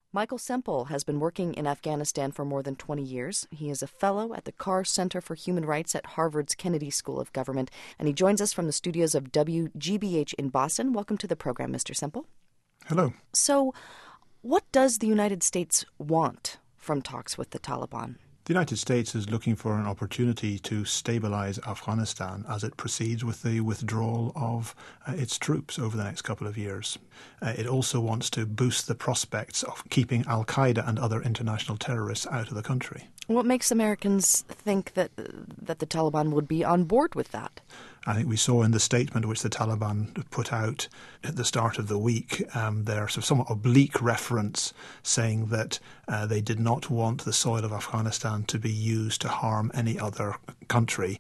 Michael Semple has been working in Afghanistan for more than 20 years. He is a fellow at the Carr Center for Human Rights at Harvard's Kennedy School of Government, and he joins us from the studios of WGBH in Boston. Welcome to the program, Mr. Semple. Hello. So, what does the United States want from talks with the Taliban? The United States is looking for an opportunity to stabilize Afghanistan as it proceeds with the withdrawal of its troops over the next couple of years. It also wants to boost the prospects of keeping al-Qaeda and other international terrorists out of the country. What makes Americans think that the Taliban would be on board with that? I think we saw in the statement which the Taliban put out at the start of the week, their sort of somewhat oblique reference saying that they did not want the soil of Afghanistan to be used to harm any other country.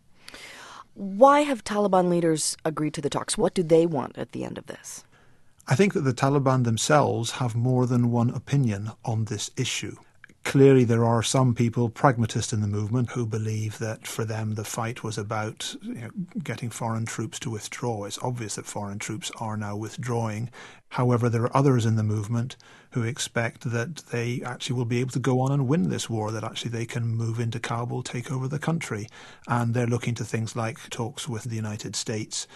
Why have Taliban leaders agreed to the talks? What do they want at the end of this? I think that the Taliban themselves have more than one opinion on this issue. Clearly, there are some people, pragmatists in the movement, who believe that for them the fight was about getting foreign troops to withdraw. It's obvious that foreign troops are now withdrawing. However, there are others in the movement who expect that they actually will be able to go on and win this war, that actually they can move into Kabul, take over the country. And they're looking to things like talks with the United States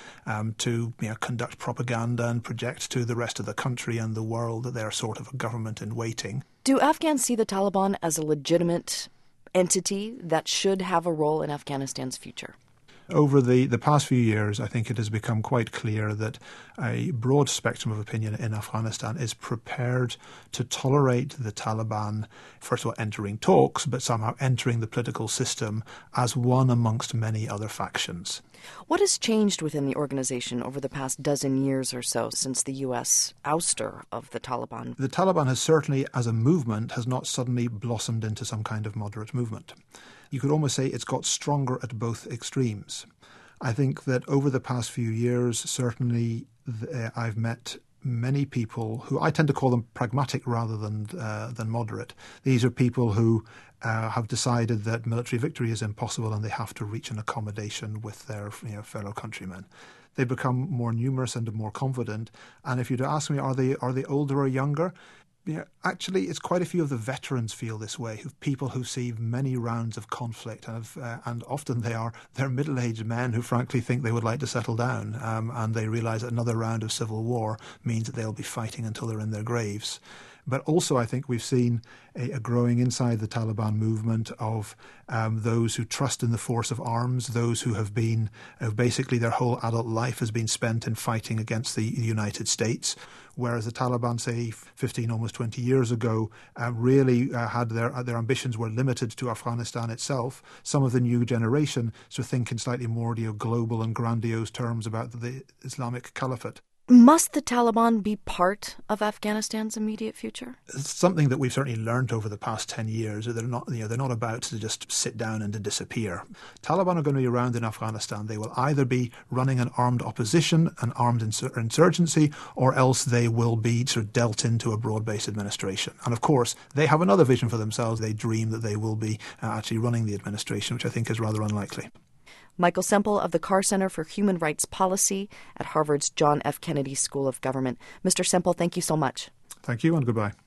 to conduct propaganda and project to the rest of the country and the world that they're sort of a government in waiting. Do Afghans see the Taliban as a legitimate entity that should have a role in Afghanistan's future? Over the past few years, I think it has become quite clear that a broad spectrum of opinion in Afghanistan is prepared to tolerate the Taliban, first of all, entering talks, but somehow entering the political system as one amongst many other factions. What has changed within the organization over the past dozen years or so since the U.S. ouster of the Taliban? The Taliban has certainly, as a movement, has not suddenly blossomed into some kind of moderate movement. You could almost say it's got stronger at both extremes. I think that over the past few years, certainly I've met many people who I tend to call them pragmatic rather than moderate. These are people who have decided that military victory is impossible and they have to reach an accommodation with their fellow countrymen. They become more numerous and more confident. And if you'd ask me, are they older or younger? Actually, it's quite a few of the veterans feel this way, people who've seen many rounds of conflict, and often they're middle-aged men who frankly think they would like to settle down, and they realise that another round of civil war means that they'll be fighting until they're in their graves. But also I think we've seen a growing inside the Taliban movement of those who trust in the force of arms, those who have been, basically their whole adult life has been spent in fighting against the United States, whereas the Taliban, say, 15, almost 20 years ago, really had their ambitions were limited to Afghanistan itself. Some of the new generation so think in slightly more global and grandiose terms about the Islamic Caliphate. Must the Taliban be part of Afghanistan's immediate future? It's something that we've certainly learned over the past 10 years. They're not about to just sit down and to disappear. Taliban are going to be around in Afghanistan. They will either be running an armed opposition, an armed insurgency, or else they will be sort of dealt into a broad-based administration. And of course, they have another vision for themselves. They dream that they will be actually running the administration, which I think is rather unlikely. Michael Semple of the Carr Center for Human Rights Policy at Harvard's John F. Kennedy School of Government. Mr. Semple, thank you so much. Thank you and goodbye.